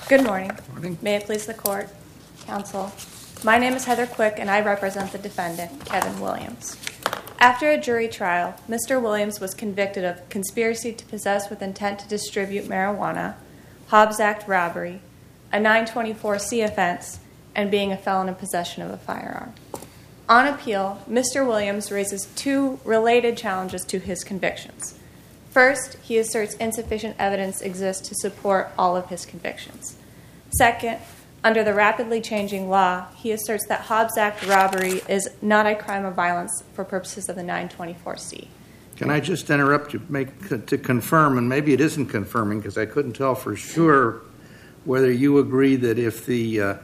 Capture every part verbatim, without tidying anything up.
Good morning. Morning. May it please the court, counsel. My name is Heather Quick, and I represent the defendant, Kevin Williams. After a jury trial, Mister Williams was convicted of conspiracy to possess with intent to distribute marijuana, Hobbs Act robbery, a nine twenty-four C offense, and being a felon in possession of a firearm. On appeal, Mister Williams raises two related challenges to his convictions. First, he asserts insufficient evidence exists to support all of his convictions. Second, under the rapidly changing law, he asserts that Hobbs Act robbery is not a crime of violence for purposes of the nine twenty-four C. Can I just interrupt you make, to confirm, and maybe it isn't confirming because I couldn't tell for sure whether you agree that if the uh,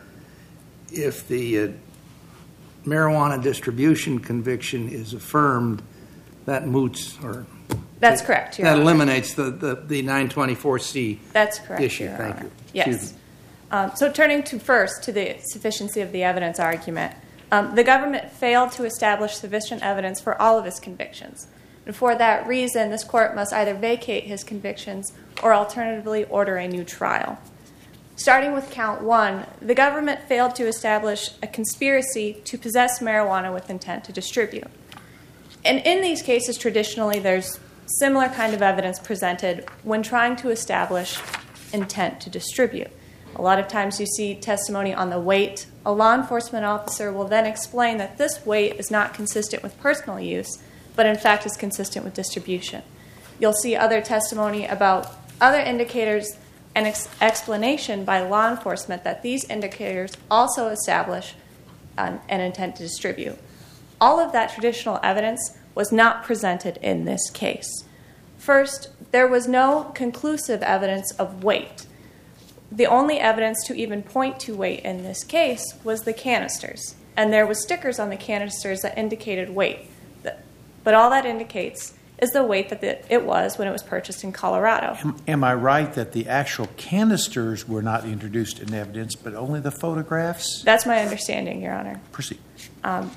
if the uh, marijuana distribution conviction is affirmed, that moots or That's correct, Your that Honor. eliminates the, the, the nine twenty-four C That's correct, issue. Your Thank Honor. you. Yes. Excuse me. Um, so turning to first to the sufficiency of the evidence argument, um, the government failed to establish sufficient evidence for all of his convictions. And for that reason, this court must either vacate his convictions or alternatively order a new trial. Starting with count one, the government failed to establish a conspiracy to possess marijuana with intent to distribute. And in these cases, traditionally, there's similar kind of evidence presented when trying to establish intent to distribute. A lot of times you see testimony on the weight. A law enforcement officer will then explain that this weight is not consistent with personal use, but in fact is consistent with distribution. You'll see other testimony about other indicators and ex- explanation by law enforcement that these indicators also establish an, an intent to distribute. All of that traditional evidence was not presented in this case. First, there was no conclusive evidence of weight. The only evidence to even point to weight in this case was the canisters. And there was stickers on the canisters that indicated weight. But all that indicates is the weight that it was when it was purchased in Colorado. Am, am I right that the actual canisters were not introduced in evidence, but only the photographs? That's my understanding, Your Honor. Proceed. Um,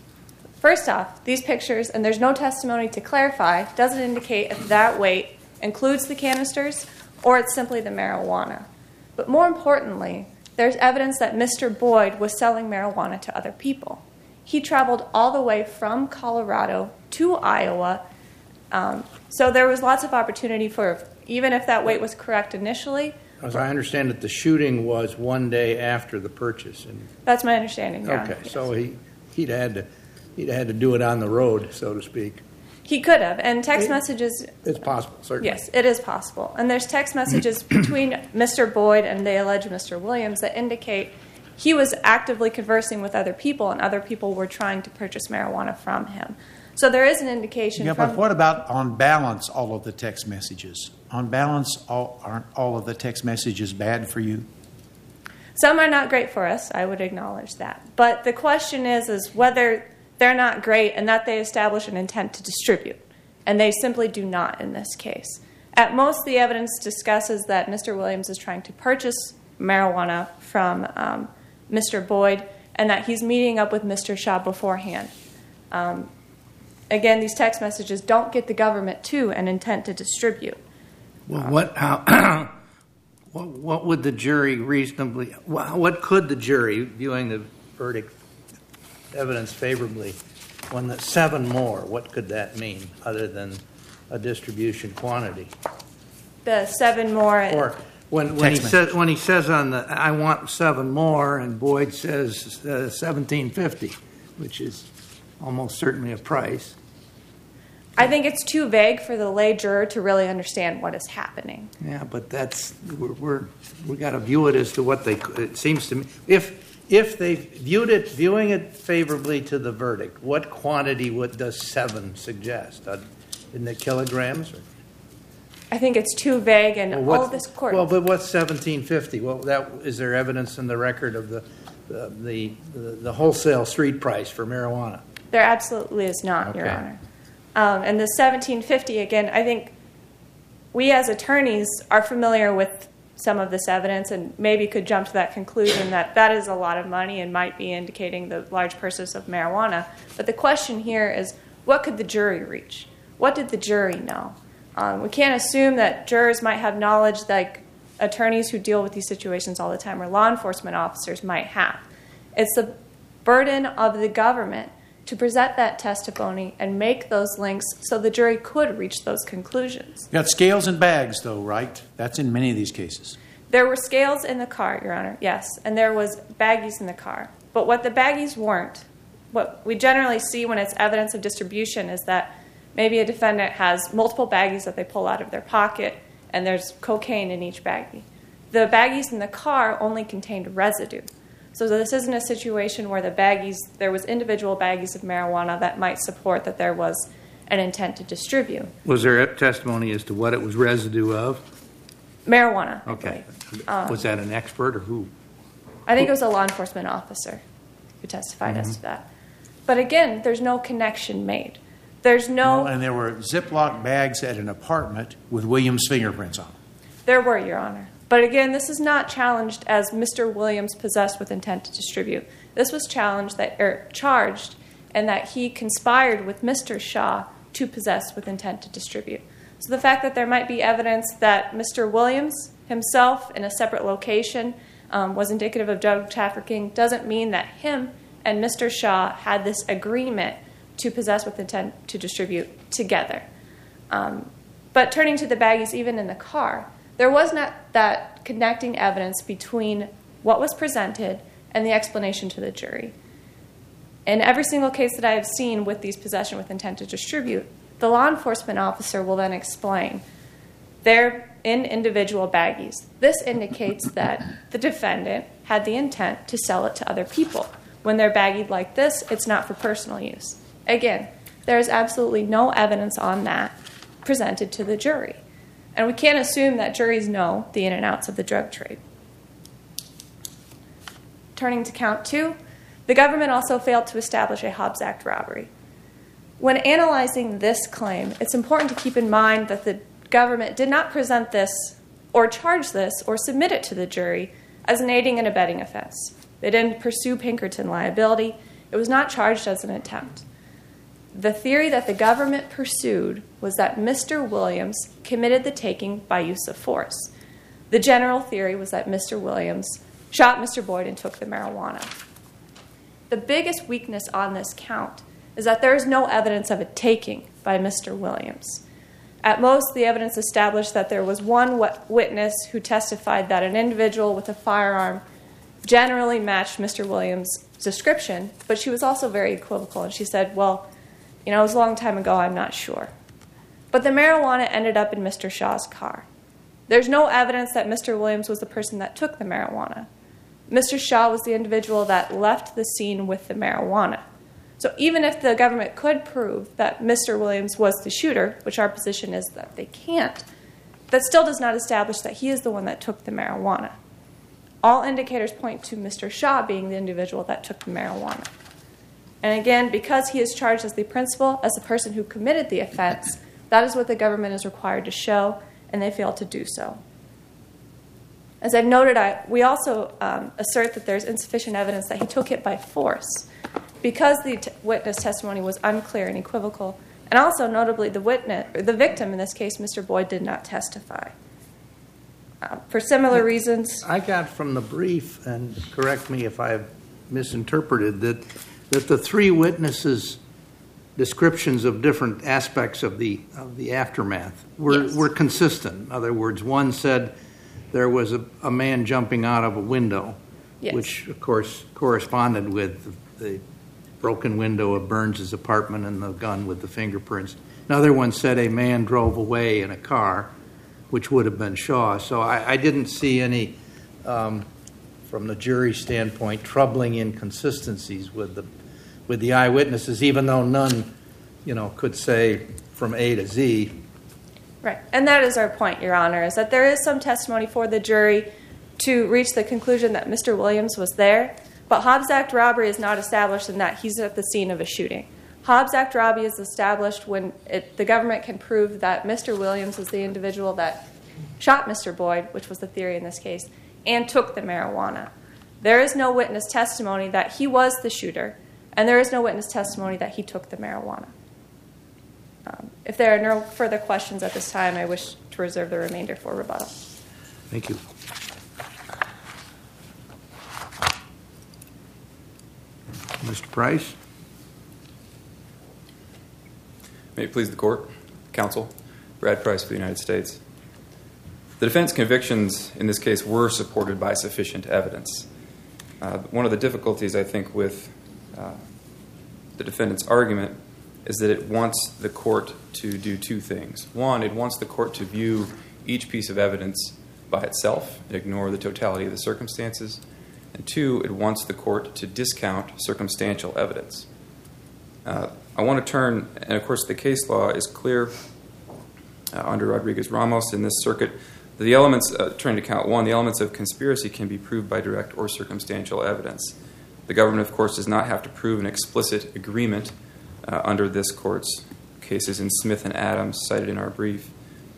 first off, these pictures, and there's no testimony to clarify, doesn't indicate if that weight includes the canisters or it's simply the marijuana. But more importantly, there's evidence that Mister Boyd was selling marijuana to other people. He traveled all the way from Colorado to Iowa, um, so there was lots of opportunity for, even if that weight was correct initially. As I understand it, the shooting was one day after the purchase. And That's my understanding, Your Honor. okay, Yes. so he he'd had to he'd had to do it on the road, so to speak. He could have, and text messages... It's possible, certainly. Yes, it is possible. And there's text messages between Mister Boyd and the alleged Mister Williams that indicate he was actively conversing with other people, and other people were trying to purchase marijuana from him. So there is an indication Yeah, from... but what about on balance all of the text messages? On balance, all, aren't all of the text messages bad for you? Some are not great for us, I would acknowledge that. But the question is, is whether they're not great and that they establish an intent to distribute. And they simply do not in this case. At most, the evidence discusses that Mister Williams is trying to purchase marijuana from um, Mister Boyd and that he's meeting up with Mister Shaw beforehand. Um, again, these text messages don't get the government to an intent to distribute. Well, what how what, what would the jury reasonably what could the jury, viewing the verdict evidence favorably, when the seven more, what could that mean other than a distribution quantity? The seven more... Or when when he Text says when he says on the I want seven more, and Boyd says uh, seventeen fifty, which is almost certainly a price. I think it's too vague for the lay juror to really understand what is happening. Yeah, but that's we're, we're we got to view it as to what they. It seems to me if if they viewed it, viewing it favorably to the verdict, what quantity would does seven suggest? Uh, in the kilograms? Or? I think it's too vague, and Well, all of this court. Well, but what's seventeen fifty? Well, that is there evidence in the record of the the the, the, the wholesale street price for marijuana? There absolutely is not, Your Okay. Honor. Um, and the seventeen fifty, again, I think we as attorneys are familiar with some of this evidence and maybe could jump to that conclusion that that is a lot of money and might be indicating the large purchase of marijuana. But the question here is, what could the jury reach? What did the jury know? Um, we can't assume that jurors might have knowledge like attorneys who deal with these situations all the time or law enforcement officers might have. It's the burden of the government to present that testimony and make those links so the jury could reach those conclusions. You got scales and bags, though, right? That's in many of these cases. There were scales in the car, Your Honor, yes, and there was baggies in the car. But what the baggies weren't, what we generally see when it's evidence of distribution is that maybe a defendant has multiple baggies that they pull out of their pocket, and there's cocaine in each baggie. The baggies in the car only contained residue. So this isn't a situation where the baggies, there was individual baggies of marijuana that might support that there was an intent to distribute. Was there testimony as to what it was residue of? Marijuana. Okay. Um, was that an expert or who? I think it was a law enforcement officer who testified mm-hmm. as to that. But again, there's no connection made. There's no... Well, and there were Ziploc bags at an apartment with Williams' fingerprints on them. There were, Your Honor. But again, this is not challenged as Mister Williams possessed with intent to distribute. This was challenged that, or charged and that he conspired with Mister Shaw to possess with intent to distribute. So the fact that there might be evidence that Mister Williams himself in a separate location um, was indicative of drug trafficking doesn't mean that him and Mister Shaw had this agreement to possess with intent to distribute together. Um, but turning to the baggies, even in the car, there was not that connecting evidence between what was presented and the explanation to the jury. In every single case that I have seen with these possession with intent to distribute, the law enforcement officer will then explain they're in individual baggies. This indicates that the defendant had the intent to sell it to other people. When they're baggied like this, it's not for personal use. Again, there is absolutely no evidence on that presented to the jury. And we can't assume that juries know the in and outs of the drug trade. Turning to count two, the government also failed to establish a Hobbs Act robbery. When analyzing this claim, it's important to keep in mind that the government did not present this or charge this or submit it to the jury as an aiding and abetting offense. They didn't pursue Pinkerton liability. It was not charged as an attempt. The theory that the government pursued was that Mister Williams committed the taking by use of force. The general theory was that Mister Williams shot Mister Boyd and took the marijuana. The biggest weakness on this count is that there is no evidence of a taking by Mister Williams. At most, the evidence established that there was one witness who testified that an individual with a firearm generally matched Mister Williams' description, but she was also very equivocal, and she said, well, you know, it was a long time ago, I'm not sure. But the marijuana ended up in Mister Shaw's car. There's no evidence that Mister Williams was the person that took the marijuana. Mister Shaw was the individual that left the scene with the marijuana. So even if the government could prove that Mister Williams was the shooter, which our position is that they can't, that still does not establish that he is the one that took the marijuana. All indicators point to Mister Shaw being the individual that took the marijuana. And again, because he is charged as the principal, as the person who committed the offense, that is what the government is required to show, and they failed to do so. As I've noted, I, we also um, assert that there's insufficient evidence that he took it by force because the t- witness testimony was unclear and equivocal, and also notably the witness, or the victim in this case, Mister Boyd, did not testify. Uh, for similar reasons... I got from the brief, and correct me if I've misinterpreted, that that the three witnesses' descriptions of different aspects of the of the aftermath were, yes. were consistent. In other words, one said there was a, a man jumping out of a window, yes. which, of course, corresponded with the, the broken window of Burns' apartment and the gun with the fingerprints. Another one said a man drove away in a car, which would have been Shaw. So I, I didn't see any... Um, from the jury standpoint, troubling inconsistencies with the with the eyewitnesses, even though none, you know, could say from A to Z. Right, and that is our point, Your Honor, is that there is some testimony for the jury to reach the conclusion that Mister Williams was there, but Hobbs Act robbery is not established in that he's at the scene of a shooting. Hobbs Act robbery is established when it, the government can prove that Mister Williams is the individual that shot Mister Boyd, which was the theory in this case, and took the marijuana. There is no witness testimony that he was the shooter, and there is no witness testimony that he took the marijuana. Um, if there are no further questions at this time, I wish to reserve the remainder for rebuttal. Thank you. Mister Price? May it please the court, counsel, Brad Price for the United States. The defense convictions in this case were supported by sufficient evidence. Uh, one of the difficulties, I think, with uh, the defendant's argument is that it wants the court to do two things. One, it wants the court to view each piece of evidence by itself, ignore the totality of the circumstances. And two, it wants the court to discount circumstantial evidence. Uh, I want to turn, and of course the case law is clear uh, under Rodriguez-Ramos in this circuit. The elements, uh, turning to count one, the elements of conspiracy can be proved by direct or circumstantial evidence. The government, of course, does not have to prove an explicit agreement uh, under this court's cases in Smith and Adams cited in our brief.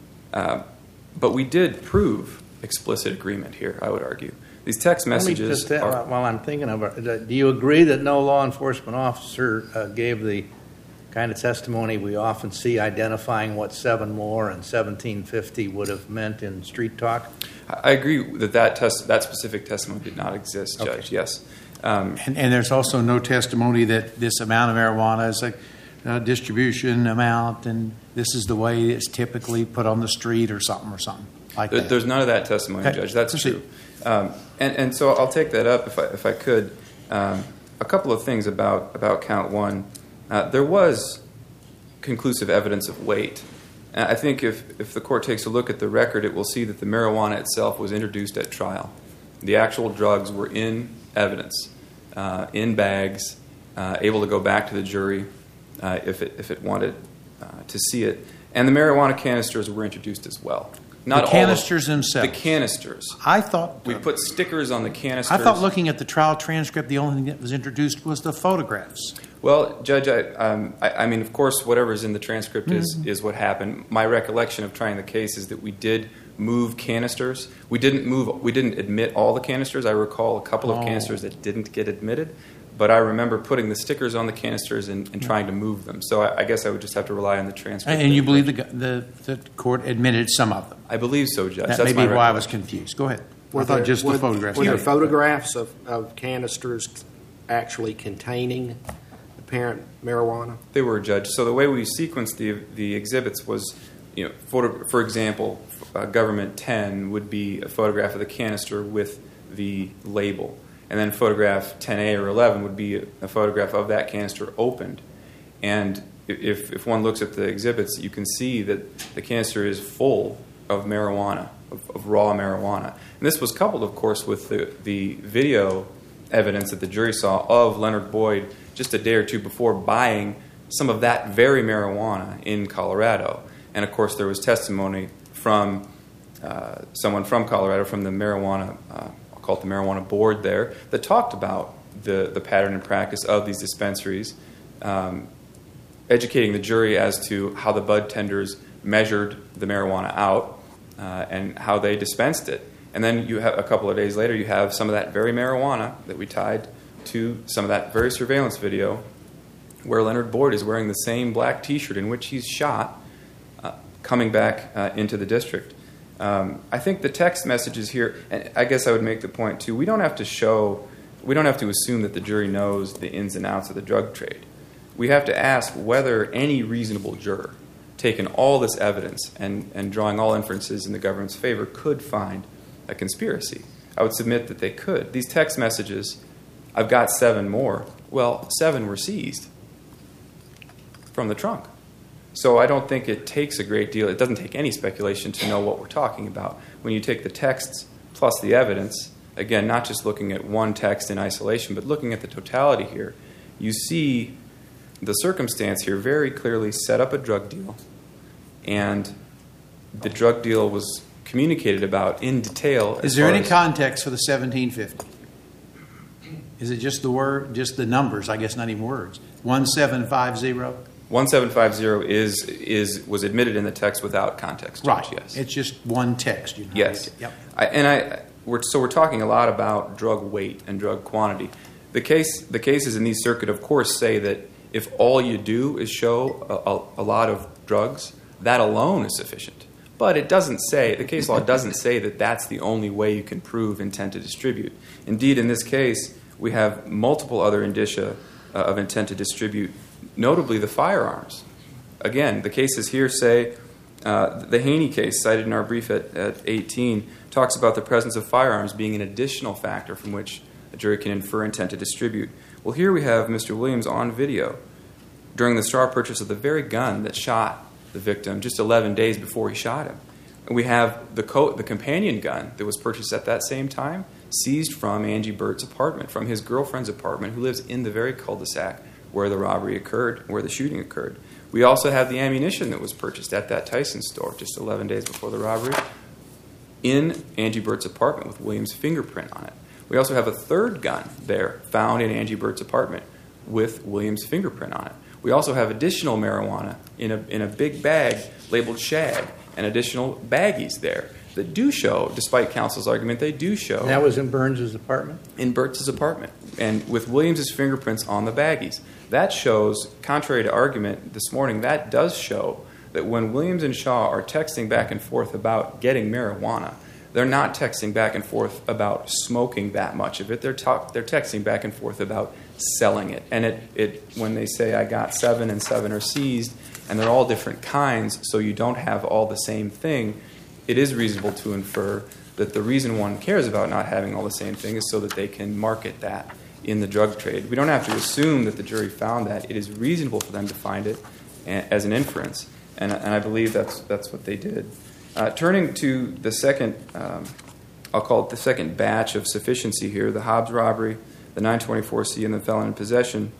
Uh, but we did prove explicit agreement here, I would argue. These text messages Let me just, uh, are... while I'm thinking of it, do you agree that no law enforcement officer uh, gave the kind of testimony we often see identifying what seven more and seventeen fifty would have meant in street talk? I agree that that, test, that specific testimony did not exist, Judge, Okay. yes. Um, And, and there's also no testimony that this amount of marijuana is a uh, distribution amount, and this is the way it's typically put on the street or something or something like there, that. there's none of that testimony, Okay. Judge. That's Proceed. true. Um, and, and so I'll take that up if I, if I could. Um, a couple of things about, about count one. Uh, there was conclusive evidence of weight. And I think if, if the court takes a look at the record, it will see that the marijuana itself was introduced at trial. The actual drugs were in evidence, uh, in bags, uh, able to go back to the jury uh, if it if it wanted uh, to see it. And the marijuana canisters were introduced as well. Not The canisters all of, themselves. The canisters. I thought We put stickers on the canisters. I thought looking at the trial transcript, the only thing that was introduced was the photographs. Well, Judge, I, um, I, I mean, of course, whatever's in the transcript is, Mm-hmm. is what happened. My recollection of trying the case is that we did move canisters. We didn't move. We didn't admit all the canisters. I recall a couple of Oh. canisters that didn't get admitted, but I remember putting the stickers on the canisters and, and trying to move them. So I, I guess I would just have to rely on the transcript. And you believe the, the, the court admitted some of them. I believe so, Judge. That That's may my be why I was recollection. confused. Go ahead. Were I thought there- just were- the photographs. Were there Yeah. photographs of, of canisters actually containing apparent marijuana? They were, Judge. So the way we sequenced the the exhibits was, you know, photo, for example, uh, Government ten would be a photograph of the canister with the label. And then photograph ten A or eleven would be a, a photograph of that canister opened. And if, if one looks at the exhibits, you can see that the canister is full of marijuana, of, of raw marijuana. And this was coupled, of course, with the, the video evidence that the jury saw of Leonard Boyd just a day or two before buying some of that very marijuana in Colorado. And, of course, there was testimony from uh, someone from Colorado, from the marijuana, uh, I'll call it the marijuana board there, that talked about the, the pattern and practice of these dispensaries, um, educating the jury as to how the bud tenders measured the marijuana out uh, and how they dispensed it. And then you have a couple of days later, you have some of that very marijuana that we tied to some of that very surveillance video where Leonard Boyd is wearing the same black T-shirt in which he's shot uh, coming back uh, into the district. Um, I think the text messages here, and I guess I would make the point too, we don't have to show, we don't have to assume that the jury knows the ins and outs of the drug trade. We have to ask whether any reasonable juror, taking all this evidence and, and drawing all inferences in the government's favor, could find a conspiracy. I would submit that they could. These text messages, I've got seven more. Well, seven were seized from the trunk. So I don't think it takes a great deal. It doesn't take any speculation to know what we're talking about. When you take the texts plus the evidence, again, not just looking at one text in isolation, but looking at the totality here, you see the circumstance here very clearly set up a drug deal, and the drug deal was communicated about in detail. Is as there far any as- context for the seventeen fifty? Is it just the word, just the numbers? I guess not even words. One seven five zero. one seven five zero is is was admitted in the text without context. Judge, Right. Yes. It's just one text. You know? Yes. Yep. I, and I we're, so we're talking a lot about drug weight and drug quantity. The case the cases in these circuit, of course, say that if all you do is show a, a, a lot of drugs, that alone is sufficient. But it doesn't say, the case law doesn't say that that's the only way you can prove intent to distribute. Indeed, in this case, we have multiple other indicia uh, of intent to distribute, notably the firearms. Again, the cases here say, uh, the Haney case cited in our brief at, at eighteen talks about the presence of firearms being an additional factor from which a jury can infer intent to distribute. Well, here we have Mister Williams on video during the straw purchase of the very gun that shot the victim just eleven days before he shot him. And we have the co- the companion gun that was purchased at that same time seized from Angie Burt's apartment, from his girlfriend's apartment, who lives in the very cul-de-sac where the robbery occurred, where the shooting occurred. We also have the ammunition that was purchased at that Tyson store just eleven days before the robbery in Angie Burt's apartment with Williams' fingerprint on it. We also have a third gun there found in Angie Burt's apartment with Williams' fingerprint on it. We also have additional marijuana in a in a big bag labeled shag and additional baggies there that do show, despite counsel's argument, they do show. And that was in Burns' apartment? In Burt's apartment, and with Williams' fingerprints on the baggies. That shows, contrary to argument this morning, that does show that when Williams and Shaw are texting back and forth about getting marijuana, they're not texting back and forth about smoking that much of it. They're talk, they're texting back and forth about selling it. And it, it when they say I got seven and seven are seized, and they're all different kinds, so you don't have all the same thing, it is reasonable to infer that the reason one cares about not having all the same thing is so that they can market that in the drug trade. We don't have to assume that the jury found that. It is reasonable for them to find it as an inference, and, and I believe that's that's what they did. Uh, turning to the second, um, I'll call it the second batch of sufficiency here, the Hobbs robbery, the nine twenty-four C, and the felon in possession.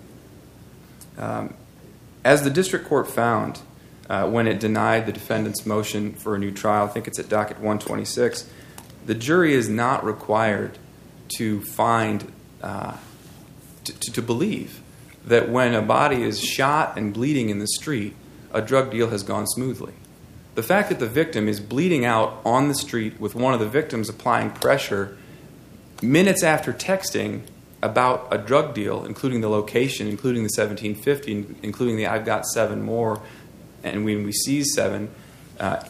Um, as the district court found uh, when it denied the defendant's motion for a new trial, I think it's at docket one twenty-six, the jury is not required to find, uh, to, to, to believe that when a body is shot and bleeding in the street, a drug deal has gone smoothly. The fact that the victim is bleeding out on the street with one of the victims applying pressure minutes after texting about a drug deal, including the location, including the seventeen fifty, including the I've got seven more, and when we seize seven, uh,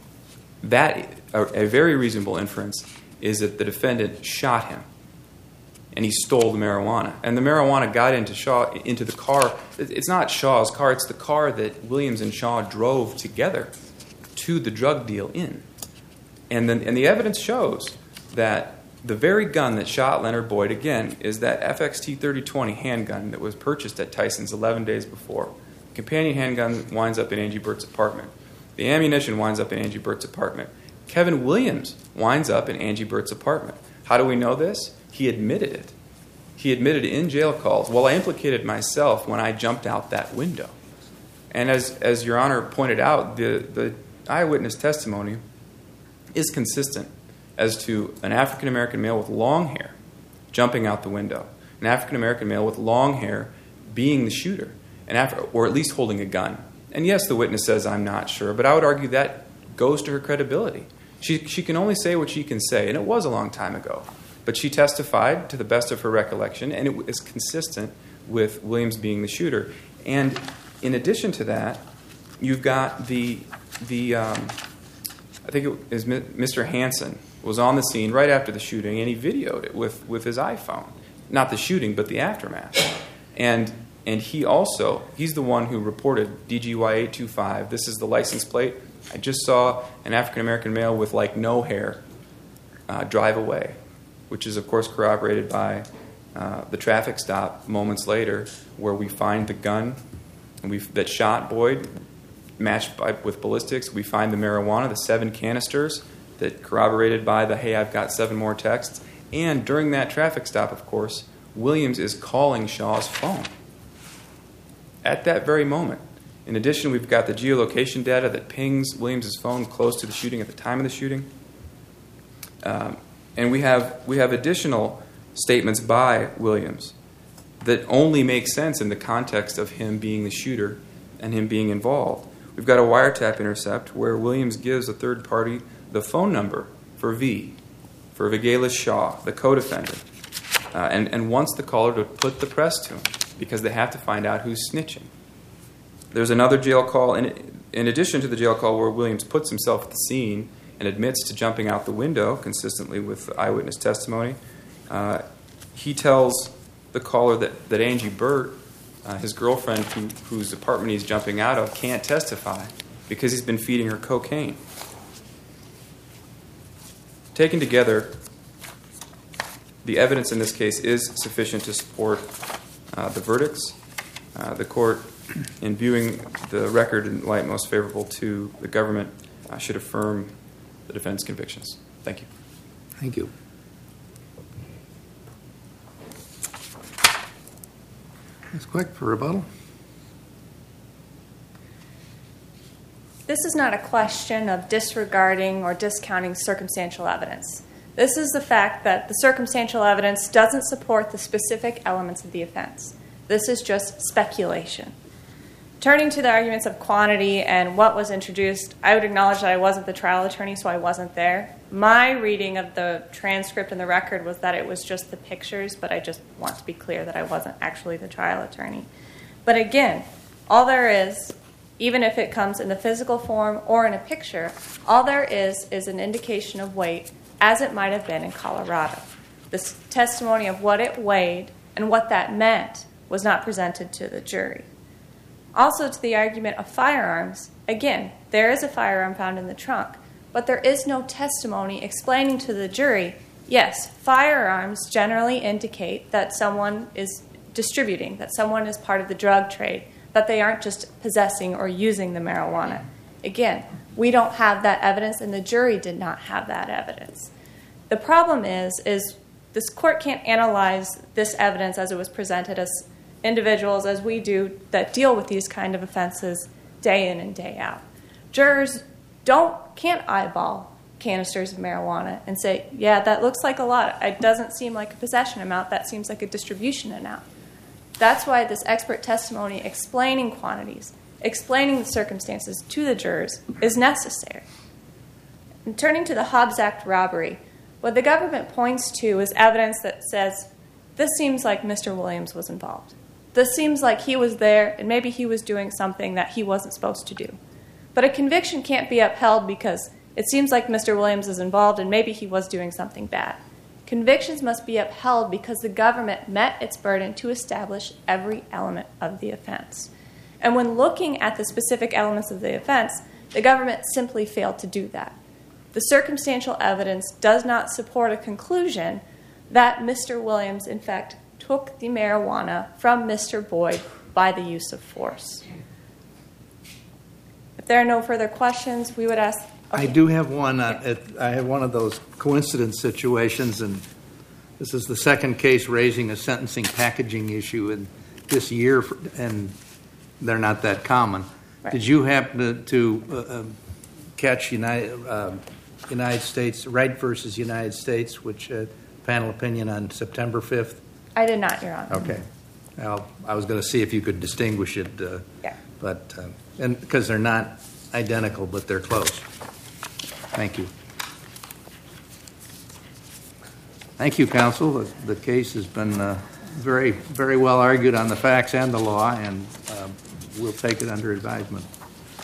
that a, a very reasonable inference is that the defendant shot him and he stole the marijuana. And the marijuana got into Shaw into the car. It's not Shaw's car, it's the car that Williams and Shaw drove together to the drug deal in. And then and the evidence shows that the very gun that shot Leonard Boyd, again, is that F X T thirty twenty handgun that was purchased at Tyson's eleven days before. The companion handgun winds up in Angie Burt's apartment. The ammunition winds up in Angie Burt's apartment. Kevin Williams winds up in Angie Burt's apartment. How do we know this? He admitted it. He admitted in jail calls, well, I implicated myself when I jumped out that window. And as as Your Honor pointed out, the, the eyewitness testimony is consistent as to an African-American male with long hair jumping out the window, an African-American male with long hair being the shooter, an Afri- or at least holding a gun. And yes, the witness says, I'm not sure, but I would argue that goes to her credibility. She, she can only say what she can say, and it was a long time ago. But she testified to the best of her recollection, and it is consistent with Williams being the shooter. And in addition to that, you've got the, the um, I think it is Mister Hansen was on the scene right after the shooting, and he videoed it with, with his iPhone. Not the shooting, but the aftermath. And and he also, he's the one who reported D G Y eight two five. This is the license plate. I just saw an African-American male with, like, no hair uh, drive away, which is, of course, corroborated by uh, the traffic stop moments later where we find the gun and we that shot Boyd, matched by, with ballistics. We find the marijuana, the seven canisters that corroborated by the, hey, I've got seven more texts. And during that traffic stop, of course, Williams is calling Shaw's phone at that very moment. In addition, we've got the geolocation data that pings Williams' phone close to the shooting at the time of the shooting. Um, and we have we have additional statements by Williams that only make sense in the context of him being the shooter and him being involved. We've got a wiretap intercept where Williams gives a third party the phone number for V, for Vigalis Shaw, the co-defendant, uh, and, and wants the caller to put the press to him because they have to find out who's snitching. There's another jail call in, in addition to the jail call where Williams puts himself at the scene and admits to jumping out the window, consistently with eyewitness testimony, uh, he tells the caller that, that Angie Burt, uh, his girlfriend who, whose apartment he's jumping out of, can't testify because he's been feeding her cocaine. Taken together, the evidence in this case is sufficient to support uh, the verdicts. Uh, the court, in viewing the record in light most favorable to the government, uh, should affirm the defendant's convictions. Thank you. Thank you. Ms. Quick for rebuttal. This is not a question of disregarding or discounting circumstantial evidence. This is the fact that the circumstantial evidence doesn't support the specific elements of the offense. This is just speculation. Turning to the arguments of quantity and what was introduced, I would acknowledge that I wasn't the trial attorney, so I wasn't there. My reading of the transcript and the record was that it was just the pictures, but I just want to be clear that I wasn't actually the trial attorney. But again, all there is, even if it comes in the physical form or in a picture, all there is is an indication of weight as it might have been in Colorado. This testimony of what it weighed and what that meant was not presented to the jury. Also, to the argument of firearms, again, there is a firearm found in the trunk, but there is no testimony explaining to the jury, yes, firearms generally indicate that someone is distributing, that someone is part of the drug trade, that they aren't just possessing or using the marijuana. Again, we don't have that evidence, and the jury did not have that evidence. The problem is, is this court can't analyze this evidence as it was presented as individuals, as we do, that deal with these kind of offenses day in and day out. Jurors don't can't eyeball canisters of marijuana and say, yeah, that looks like a lot. It doesn't seem like a possession amount. That seems like a distribution amount. That's why this expert testimony explaining quantities, explaining the circumstances to the jurors is necessary. And turning to the Hobbs Act robbery, what the government points to is evidence that says, this seems like Mister Williams was involved. This seems like he was there and maybe he was doing something that he wasn't supposed to do. But a conviction can't be upheld because it seems like Mister Williams is involved and maybe he was doing something bad. Convictions must be upheld because the government met its burden to establish every element of the offense. And when looking at the specific elements of the offense, the government simply failed to do that. The circumstantial evidence does not support a conclusion that Mister Williams, in fact, took the marijuana from Mister Boyd by the use of force. If there are no further questions, we would ask... Okay. I do have one. Uh, it, I have one of those coincidence situations, and this is the second case raising a sentencing packaging issue in this year, for, and they're not that common. Right. Did you happen to, to uh, um, catch United, uh, United States, Wright versus United States, which uh, panel opinion on September fifth? I did not, Your Honor. Okay. Well, I was going to see if you could distinguish it, uh, yeah. but uh, and because they're not identical, but they're close. Thank you. Thank you, counsel. The, the case has been uh, very, very well argued on the facts and the law, and uh, we'll take it under advisement.